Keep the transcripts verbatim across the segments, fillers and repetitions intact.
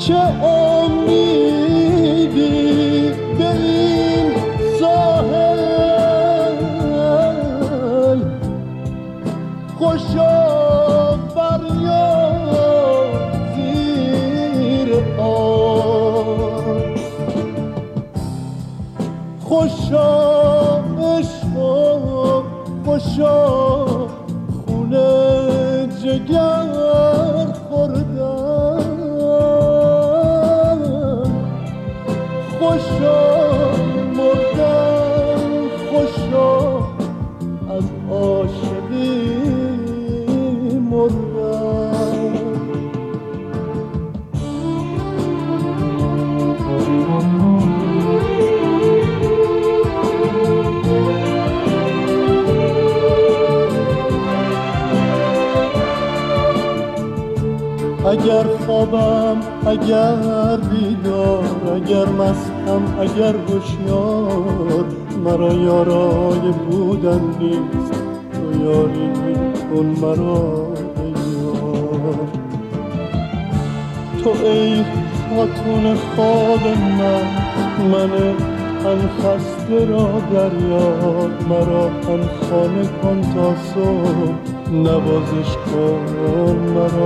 چه امیدی به این ساحل، خوشا فریاد زیر آب، خوشا عشق، خوشا خونه جگر خوردن، خوشا مردن، خوشا از عاشقی مردن. اگر خوابم، اگر بیدار، اگر مستم، اگر هوشیار، مرا یارای بودن نیست، تو یاری کن مرا ای یار. تو ای خاتون خواب من، من ان خسته را دریاب، مرا ان خانه کن تا صبح، نوازش کن مرا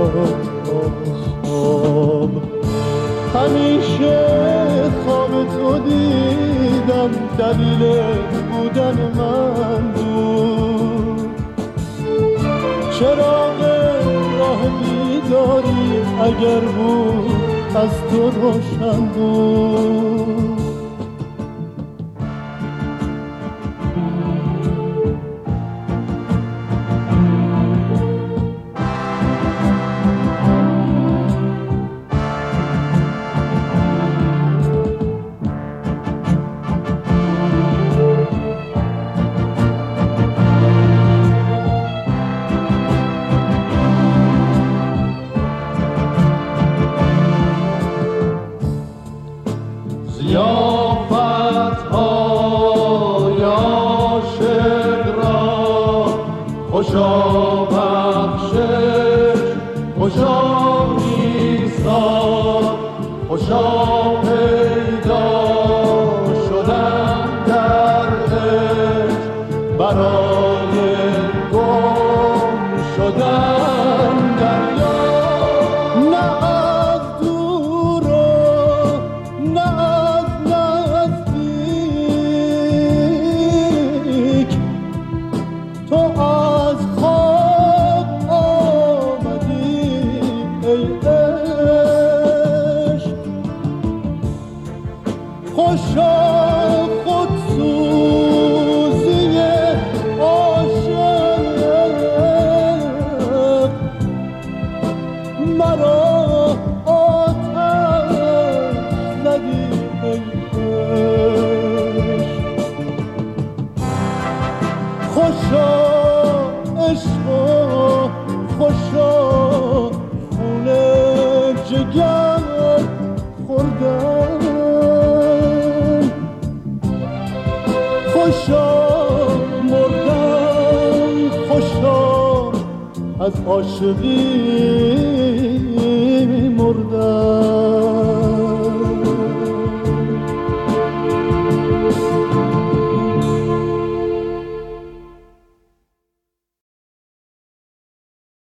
خواب. همیشه خواب تو دیدم، دلیل بودن من بود، چراغ راه بیداری اگر بود از تو روشن بود. خوشا بخشش، خوشا ایثار، خوشا پیدا شدن در عشق، برای گم شدن دریا. نه از دور و نه از نزدیک، تو از خواب آمدی ای عشق. خوشا خودسوزی عاشق، مرا آتش زدی ای عشق. خوشا عشق، خوشا خونه جگر خوردن، خوشا مردن، خوشا از عاشقی